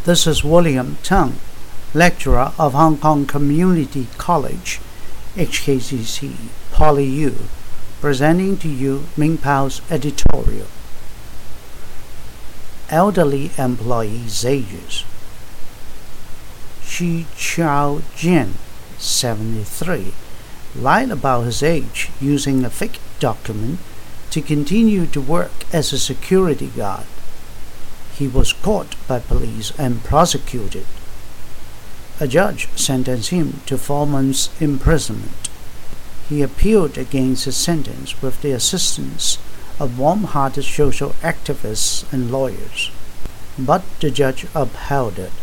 This is William Tung, lecturer of Hong Kong Community College, HKCC, PolyU, presenting to you Ming Pao's editorial. Elderly employees' ages. Shi Chao Jin, 73, lied about his age using a fake document to continue to work as a security guard. He was caught by police and prosecuted. A judge sentenced him to 4 months' imprisonment. He appealed against his sentence with the assistance of warm-hearted social activists and lawyers, but the judge upheld it.